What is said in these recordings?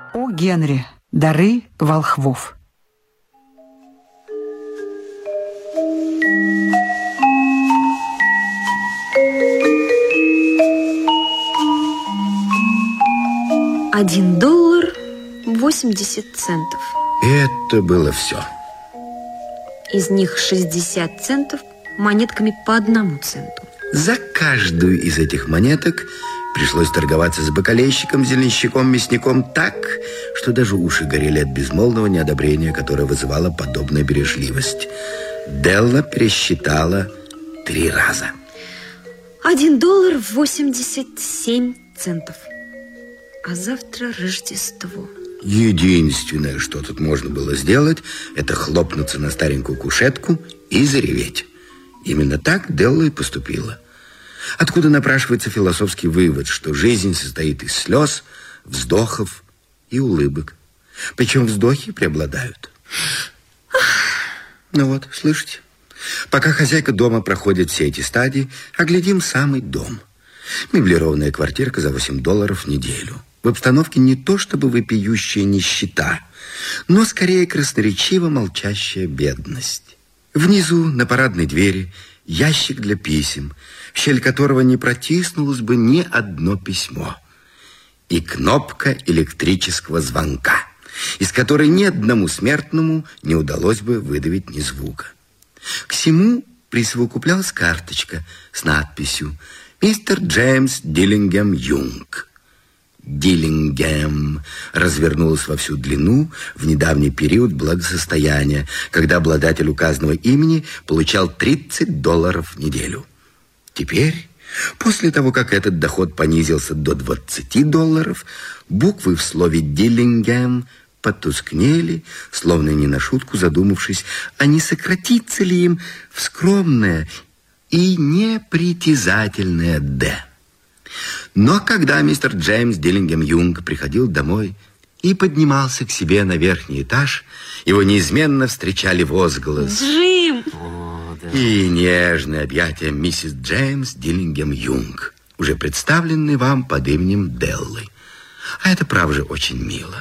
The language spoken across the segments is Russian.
О. Генри. Дары волхвов. $1.80. Это было все. Из них 60 центов монетками по 1 центу. За каждую из этих монеток пришлось торговаться с бакалейщиком, зеленщиком, мясником так, что даже уши горели от безмолвного неодобрения, которое вызывала подобная бережливость. Делла пересчитала 3 раза. $1.87. А завтра Рождество. Единственное, что тут можно было сделать, это хлопнуться на старенькую кушетку и зареветь. Именно так Делла и поступила. Откуда напрашивается философский вывод, что жизнь состоит из слез, вздохов и улыбок. Причем вздохи преобладают. Ну вот, слышите? Пока хозяйка дома проходит все эти стадии, оглядим самый дом. Меблированная квартирка за $8 в неделю. В обстановке не то чтобы вопиющая нищета, но скорее красноречиво молчащая бедность. Внизу на парадной двери ящик для писем, в щель которого не протиснулось бы ни одно письмо. И кнопка электрического звонка, из которой ни одному смертному не удалось бы выдавить ни звука. К всему присовокуплялась карточка с надписью «Мистер Джеймс Диллингем Юнг». Диллингем развернулась во всю длину в недавний период благосостояния, когда обладатель указанного имени получал $30 в неделю. Теперь, после того, как этот доход понизился до $20, буквы в слове «Диллингем» потускнели, словно не на шутку задумавшись, а не сократится ли им в скромное и непритязательное «Д». Но когда мистер Джеймс Диллингем Юнг приходил домой и поднимался к себе на верхний этаж, его неизменно встречали возглас Джим! И нежное объятие миссис Джеймс Диллингем Юнг, уже представленный вам под именем Деллы. А это, правда же, очень мило.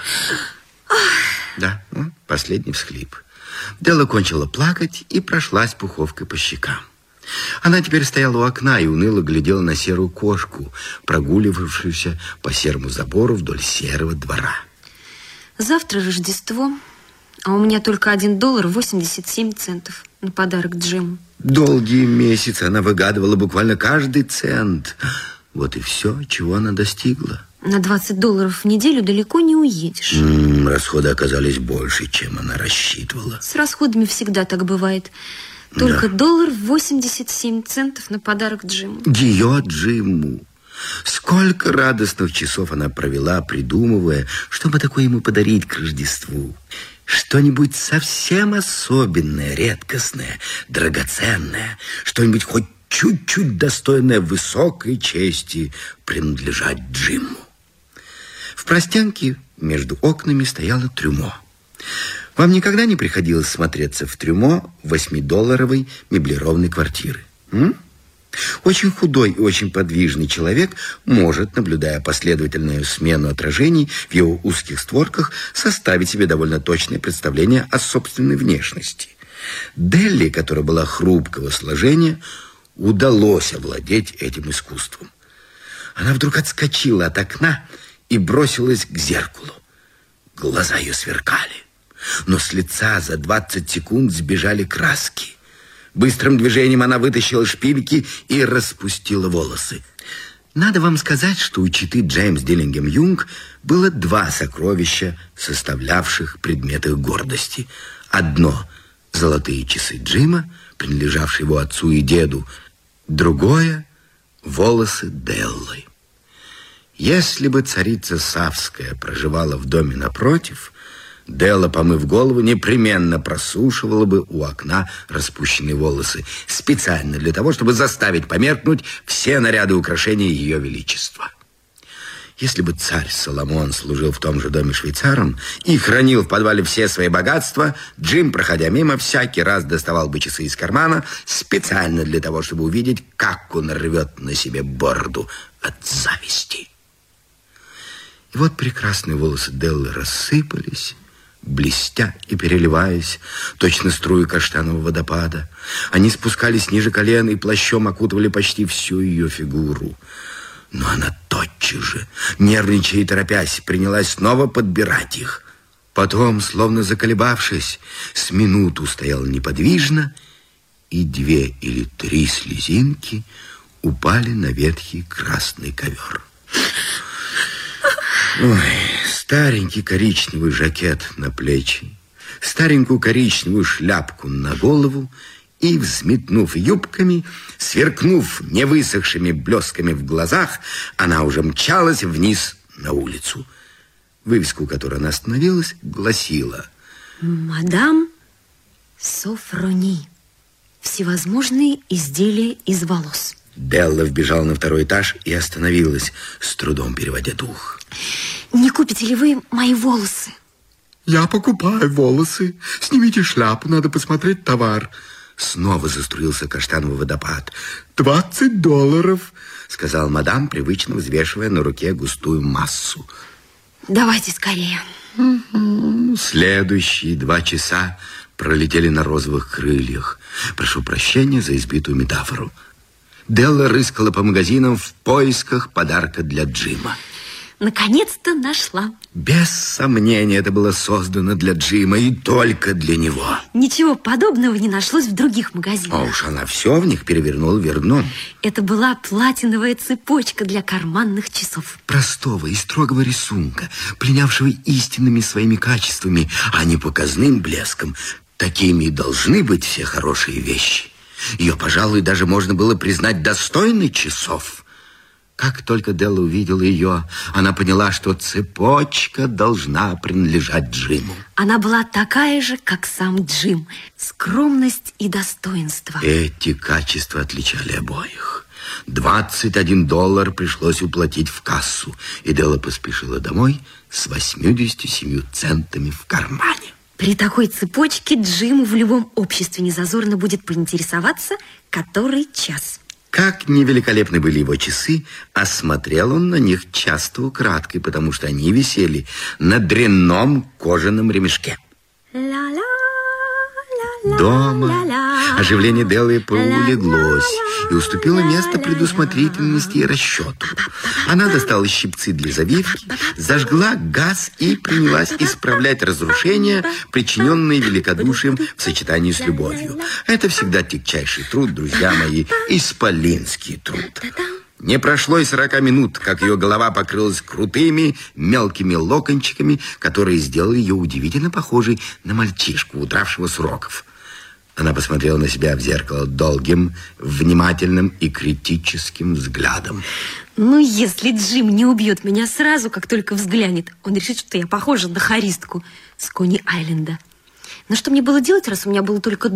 Да, последний всхлип. Делла кончила плакать и прошлась пуховкой по щекам. Она теперь стояла у окна и уныло глядела на серую кошку, прогуливавшуюся по серому забору вдоль серого двора. Завтра Рождество, а у меня только $1.87 на подарок Джиму. Долгие месяцы она выгадывала буквально каждый цент. Вот и все, чего она достигла. На $20 в неделю далеко не уедешь. Расходы оказались больше, чем она рассчитывала. С расходами всегда так бывает. Только $1.87 на подарок Джиму. Ее Джиму. Сколько радостных часов она провела, придумывая, что бы такое ему подарить к Рождеству. Что-нибудь совсем особенное, редкостное, драгоценное. Что-нибудь хоть чуть-чуть достойное высокой чести принадлежать Джиму. В простенке между окнами стояло трюмо. Вам никогда не приходилось смотреться в трюмо 8-долларовой меблированной квартиры? Очень худой и очень подвижный человек может, наблюдая последовательную смену отражений в его узких створках, составить себе довольно точное представление о собственной внешности. Делли, которая была хрупкого сложения, удалось овладеть этим искусством. Она вдруг отскочила от окна и бросилась к зеркалу. Глаза ее сверкали, но с лица за 20 секунд сбежали краски. Быстрым движением она вытащила шпильки и распустила волосы. Надо вам сказать, что у четы Джеймс Диллингем Юнг было 2 сокровища, составлявших предметы гордости. Одно – золотые часы Джима, принадлежавшие его отцу и деду. Другое – волосы Деллы. Если бы царица Савская проживала в доме напротив, Делла, помыв голову, непременно просушивала бы у окна распущенные волосы, специально для того, чтобы заставить померкнуть все наряды и украшения ее величества. Если бы царь Соломон служил в том же доме швейцаром и хранил в подвале все свои богатства, Джим, проходя мимо, всякий раз доставал бы часы из кармана специально для того, чтобы увидеть, как он рвет на себе бороду от зависти. И вот прекрасные волосы Деллы рассыпались, блестя и переливаясь, точно струи каштанового водопада. Они спускались ниже колен и плащом окутывали почти всю ее фигуру. Но она тотчас же, нервничая и торопясь, принялась снова подбирать их. Потом, словно заколебавшись, с минуту стояла неподвижно, и 2 или 3 слезинки упали на ветхий красный ковер. Ой, старенький коричневый жакет на плечи, старенькую коричневую шляпку на голову, и, взметнув юбками, сверкнув невысохшими блесками в глазах, она уже мчалась вниз на улицу. Вывеска, у которой она остановилась, гласила: «Мадам Софрони. Всевозможные изделия из волос». Делла вбежала на 2-й этаж и остановилась, с трудом переводя дух. «Не купите ли вы мои волосы?» «Я покупаю волосы. Снимите шляпу, надо посмотреть товар». Снова заструился каштановый водопад. $20, сказал мадам, привычно взвешивая на руке густую массу. «Давайте скорее». Следующие 2 часа пролетели на розовых крыльях. Прошу прощения за избитую метафору. Делла рыскала по магазинам в поисках подарка для Джима. Наконец-то нашла. Без сомнения, это было создано для Джима и только для него. Ничего подобного не нашлось в других магазинах. А уж она все в них перевернула вверх дном. Это была платиновая цепочка для карманных часов. Простого и строгого рисунка, пленявшего истинными своими качествами, а не показным блеском. Такими и должны быть все хорошие вещи. Ее, пожалуй, даже можно было признать достойной часов. Как только Делла увидела ее, она поняла, что цепочка должна принадлежать Джиму. Она была такая же, как сам Джим. Скромность и достоинство. Эти качества отличали обоих. $21 пришлось уплатить в кассу, и Делла поспешила домой с 87 центами в кармане. При такой цепочке Джиму в любом обществе незазорно будет поинтересоваться, который час. Как невеликолепны были его часы, осмотрел он на них часто украдкой, потому что они висели на дрянном кожаном ремешке. Дома оживление Деллы поулеглось и уступило место предусмотрительности и расчету. Она достала щипцы для завивки, зажгла газ и принялась исправлять разрушения, причиненные великодушием в сочетании с любовью. Это всегда тягчайший труд, друзья мои, исполинский труд. Не прошло и 40 минут, как ее голова покрылась крутыми мелкими локончиками, которые сделали ее удивительно похожей на мальчишку, утравшего с уроков. Она посмотрела на себя в зеркало долгим, внимательным и критическим взглядом. Ну, если Джим не убьет меня сразу, как только взглянет, он решит, что я похожа на хористку с Кони-Айленда. Но что мне было делать, раз у меня был только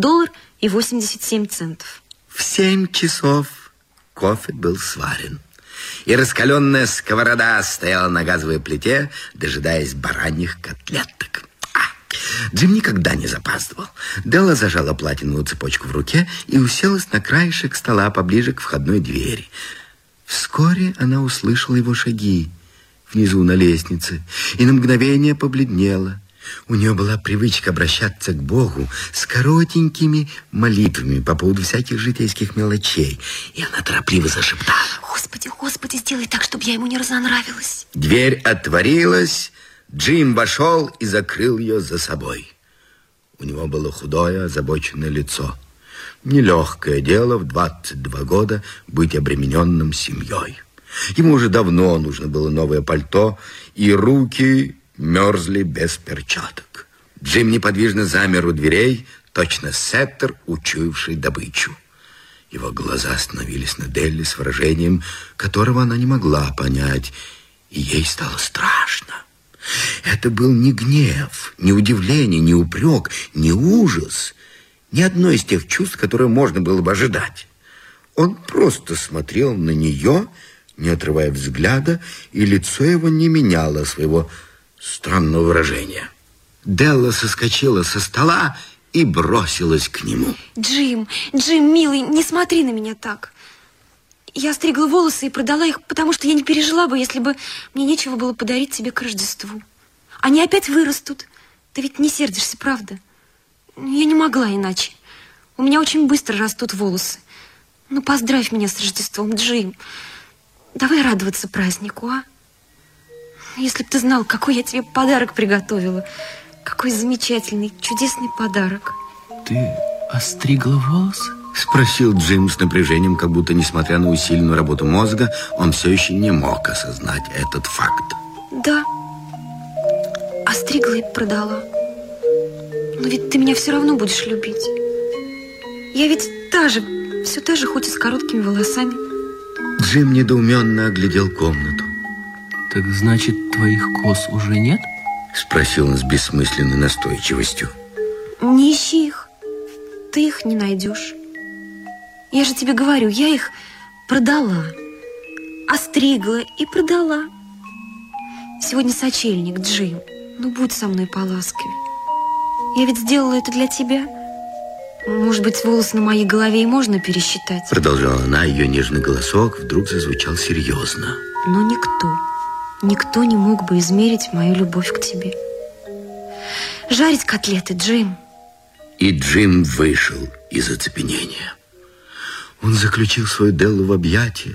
$1.87? В 7 часов кофе был сварен, и раскаленная сковорода стояла на газовой плите, дожидаясь бараньих котлеток. Джим никогда не запаздывал. Делла зажала платиновую цепочку в руке и уселась на краешек стола поближе к входной двери. Вскоре она услышала его шаги внизу на лестнице и на мгновение побледнела. У нее была привычка обращаться к Богу с коротенькими молитвами по поводу всяких житейских мелочей, и она торопливо зашептала: Господи, Господи, сделай так, чтобы я ему не разонравилась. Дверь отворилась, Джим вошел и закрыл ее за собой. У него было худое, озабоченное лицо. Нелегкое дело в 22 года быть обремененным семьей. Ему уже давно нужно было новое пальто, и руки мерзли без перчаток. Джим неподвижно замер у дверей, точно сеттер, учуявший добычу. Его глаза остановились на Делле с выражением, которого она не могла понять, и ей стало страшно. Это был не гнев, не удивление, не упрек, не ужас, ни одно из тех чувств, которые можно было бы ожидать. Он просто смотрел на нее, не отрывая взгляда, и лицо его не меняло своего странного выражения. Делла соскочила со стола и бросилась к нему. Джим, милый, не смотри на меня так. Я стригла волосы и продала их, потому что я не пережила бы, если бы мне нечего было подарить тебе к Рождеству. Они опять вырастут. Ты ведь не сердишься, правда? Я не могла иначе. У меня очень быстро растут волосы. Ну, поздравь меня с Рождеством, Джим. Давай радоваться празднику, а? Если бы ты знал, какой я тебе подарок приготовила. Какой замечательный, чудесный подарок. Ты остригла волосы? Спросил Джим с напряжением, как будто, несмотря на усиленную работу мозга, он все еще не мог осознать этот факт. Да. Остригла и продала. Но ведь ты меня все равно будешь любить. Я ведь все та же, хоть и с короткими волосами. Джим недоуменно оглядел комнату. Так значит, твоих кос уже нет? Спросил он с бессмысленной настойчивостью. Не ищи их. Ты их не найдешь. Я же тебе говорю, я их продала. Остригла и продала. Сегодня сочельник, Джим. Ну, будь со мной поласковей. Я ведь сделала это для тебя. Может быть, волосы на моей голове и можно пересчитать. Продолжала она, ее нежный голосок вдруг зазвучал серьезно. Но никто не мог бы измерить мою любовь к тебе. Жарить котлеты, Джим. И Джим вышел из оцепенения. Он заключил свою Деллу в объятия.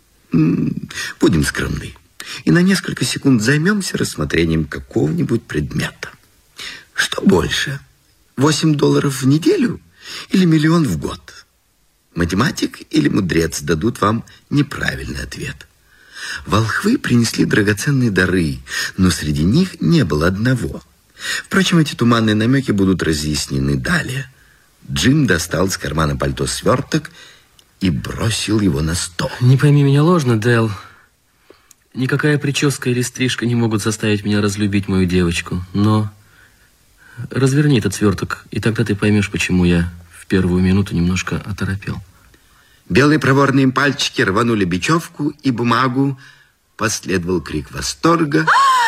Будем скромны. И на несколько секунд займемся рассмотрением какого-нибудь предмета. Что больше? $8 в неделю или миллион в год? Математик или мудрец дадут вам неправильный ответ. Волхвы принесли драгоценные дары, но среди них не было одного. Впрочем, эти туманные намеки будут разъяснены далее. Джим достал из кармана пальто сверток и бросил его на стол. Не пойми меня ложно, Дэл. Никакая прическа или стрижка не могут заставить меня разлюбить мою девочку. Но разверни этот сверток, и тогда ты поймешь, почему я в первую минуту немножко оторопел. Белые проворные пальчики рванули бечевку и бумагу. Последовал крик восторга.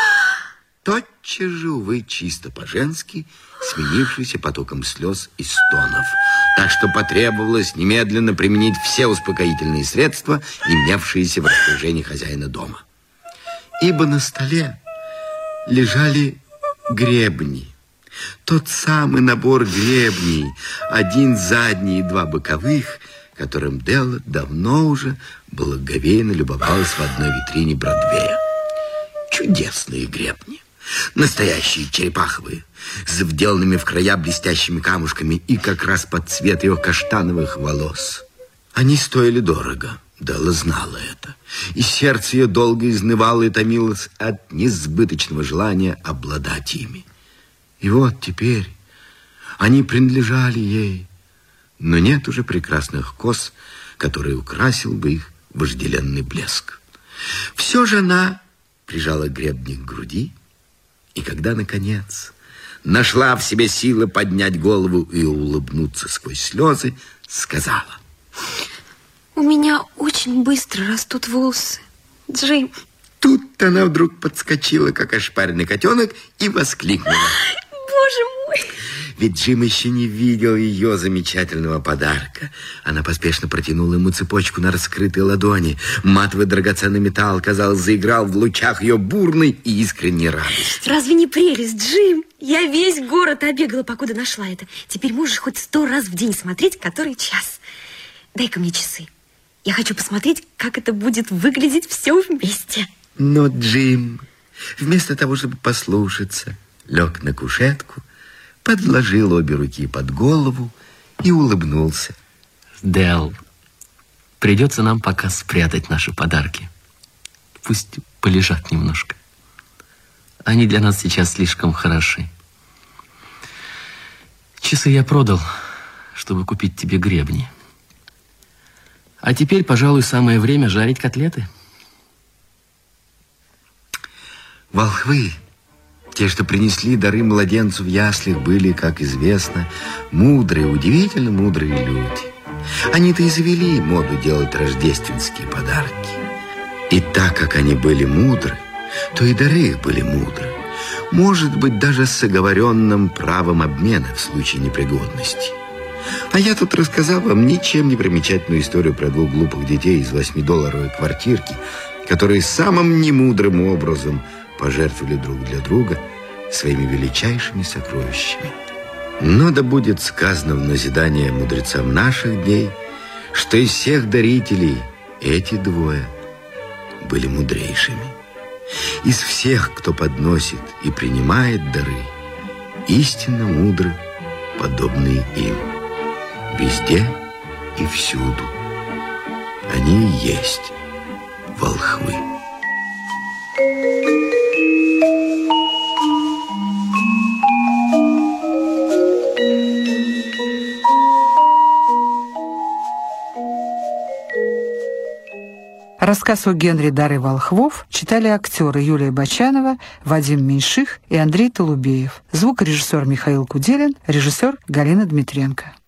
Тотчас же, увы, чисто по-женски, сменившийся потоком слез и стонов. Так что потребовалось немедленно применить все успокоительные средства, имевшиеся в распоряжении хозяина дома. Ибо на столе лежали гребни. Тот самый набор гребней, один задний и два боковых, которым Делла давно уже благоговейно любовалась в одной витрине Бродвея. Чудесные гребни. Настоящие черепаховые, с вделанными в края блестящими камушками и как раз под цвет ее каштановых волос. Они стоили дорого, Делла знала это, и сердце ее долго изнывало и томилось от несбыточного желания обладать ими. И вот теперь они принадлежали ей, но нет уже прекрасных кос, которые украсил бы их вожделенный блеск. Все же она прижала гребни к груди, и когда, наконец, нашла в себе силы поднять голову и улыбнуться сквозь слезы, сказала: у меня очень быстро растут волосы, Джим. Тут она вдруг подскочила, как ошпаренный котенок, и воскликнула: боже мой! Ведь Джим еще не видел ее замечательного подарка. Она поспешно протянула ему цепочку на раскрытой ладони. Матовый драгоценный металл, казалось, заиграл в лучах ее бурной и искренней радости. Разве не прелесть, Джим? Я весь город обегала, покуда нашла это. Теперь можешь хоть 100 раз в день смотреть, который час. Дай-ка мне часы. Я хочу посмотреть, как это будет выглядеть все вместе. Но Джим, вместо того, чтобы послушаться, лег на кушетку, подложил обе руки под голову и улыбнулся. Дэл, придется нам пока спрятать наши подарки. Пусть полежат немножко. Они для нас сейчас слишком хороши. Часы я продал, чтобы купить тебе гребни. А теперь, пожалуй, самое время жарить котлеты. Волхвы, те, что принесли дары младенцу в яслях, были, как известно, мудрые, удивительно мудрые люди. Они-то и завели моду делать рождественские подарки. И так как они были мудры, то и дары их были мудры. Может быть, даже с оговоренным правом обмена в случае непригодности. А я тут рассказал вам ничем не примечательную историю про двух глупых детей из 8-долларовой квартирки, которые самым немудрым образом пожертвовали друг для друга своими величайшими сокровищами. Но да будет сказано в назидание мудрецам наших дней, что из всех дарителей эти двое были мудрейшими. Из всех, кто подносит и принимает дары, истинно мудры, подобные им. Везде и всюду они и есть волхвы. Рассказ о Генри «Дары волхвов» читали актеры Юлия Бочанова, Вадим Меньших и Андрей Толубеев. Звукорежиссер Михаил Куделин, режиссер Галина Дмитренко.